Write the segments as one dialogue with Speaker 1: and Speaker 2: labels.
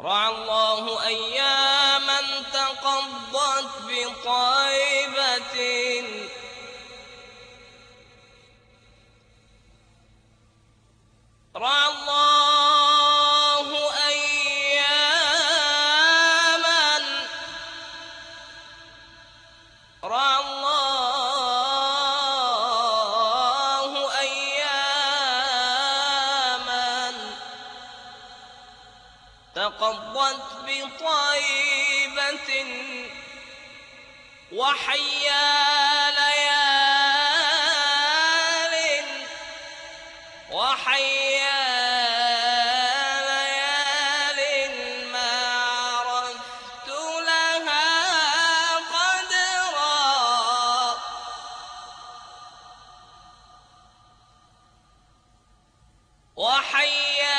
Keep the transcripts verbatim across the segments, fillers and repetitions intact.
Speaker 1: رعى الله أياما تقضت بطيبة، رعى الله أياما، رعى الله أياما تقضت بطيبة، وحيا ليال، وحيا ليال ما عرفت لها قدرا، وحيا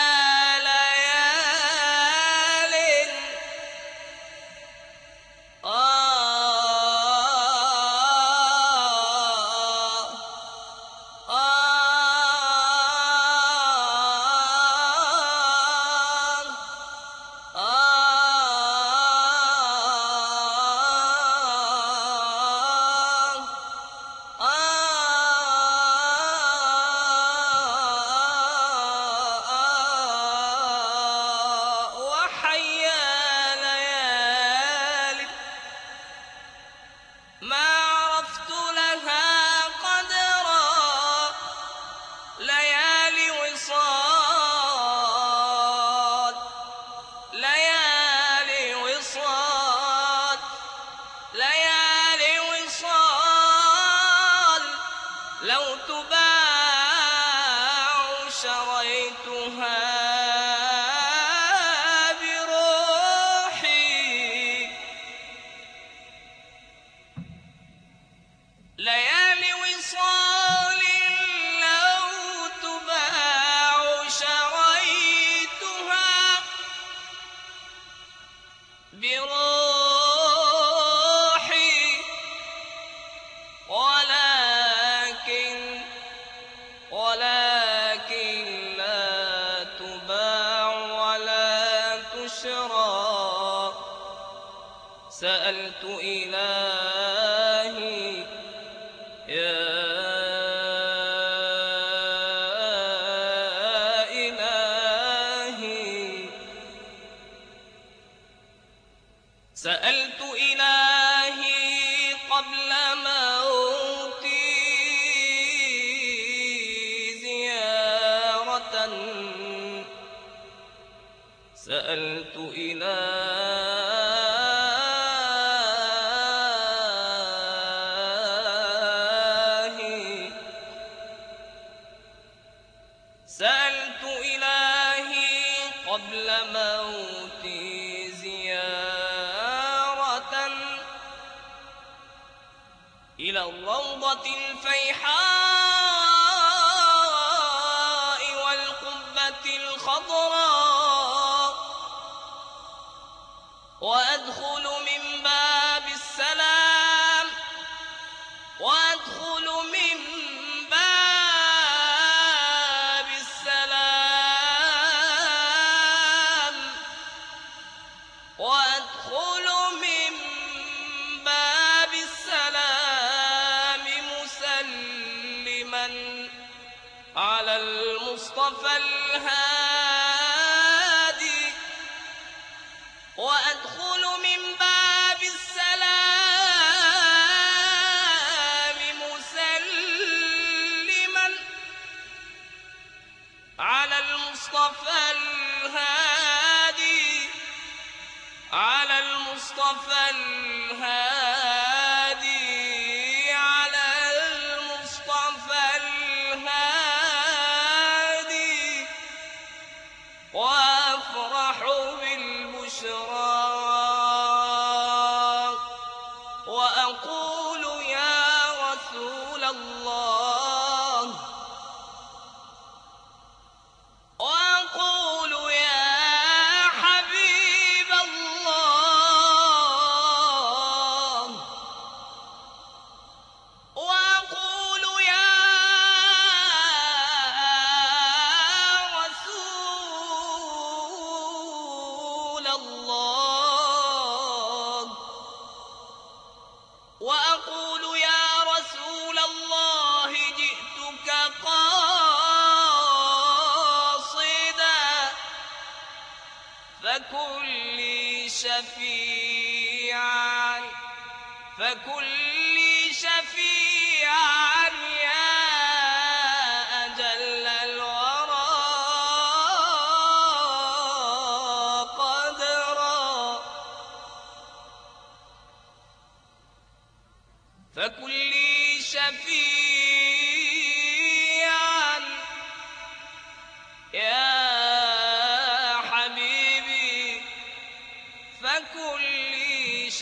Speaker 1: لو تباع شريتها بروحي، ليالي وصال لو تباع شريتها بروحي، ولكن ولكن لا تباع ولا تشرى. سألت إلهي يا إلهي، سألت إلهي قبل موتي زيارة، سألت إلهي، سألت إلهي قبل موتي زيارة إلى الروضة الفيحاء والقبة الخضراء، وأدخل من باب السلام، وأدخل من باب السلام، وأدخل من باب السلام مسلما على المصطفى الهادي، وأدخل من باب السلام مسلما على المصطفى الهادي، على المصطفى الهادي، على المصطفى الهادي، وأفرح بالبشرى وأقول يا رسول الله، وأقول يا حبيب الله، الله وأقول يا رسول الله جئتك قاصدا فكن لي شفيعا فكن لي شفيعا يا أجل الورى قدرا فكن لي شفيعا يا حبيبي فكن لي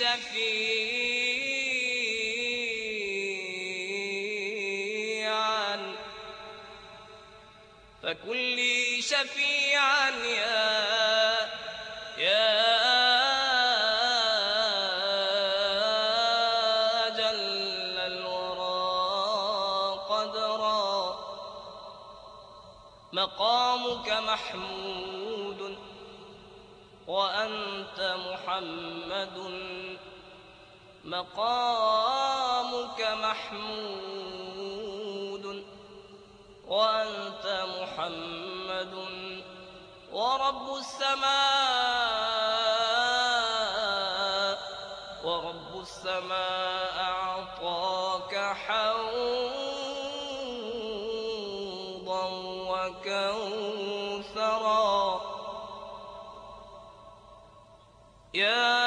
Speaker 1: شفيعا فكن لي شفيعا يا يا جل الورى قدرا مقامك محمود وأنت محمد مقامك محمود وأنت محمد ورب السماء ورب السماء أعطاك حوضا وكوثرا يا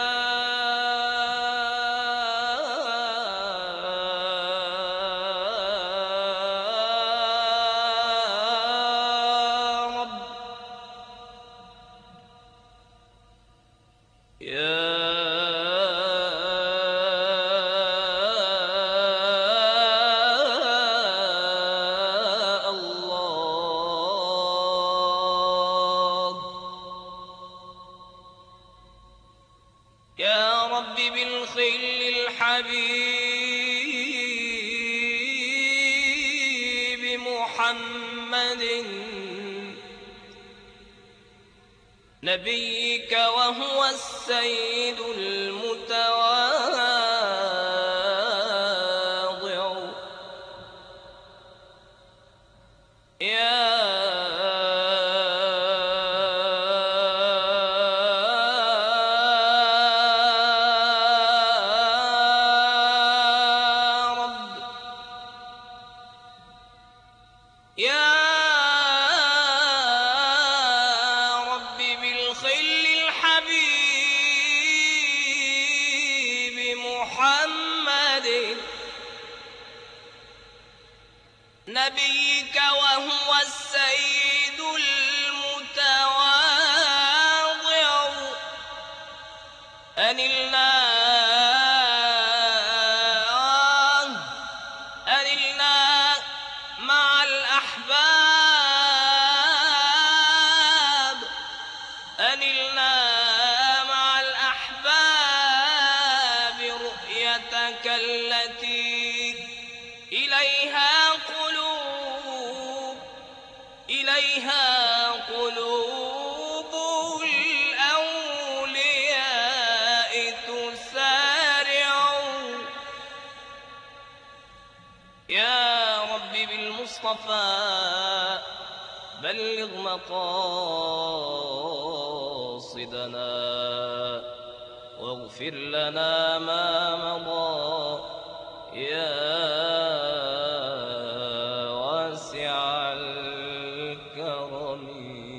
Speaker 1: يا رب بالخل الحبيب محمد نبيك وهو السيد المتواضع يا يا رب بالخل الحبيب محمد نبيك وهو السيد المتواضع أنلنا أنلنا مع الأحباب أنلنا مع الأحباب رؤيتك التي إليها قلوب إليها قلوب الأولياء تسارع يا رب بالمصطفى بلغ مقاصدنا واغفر لنا ما مضى يا واسع الكرم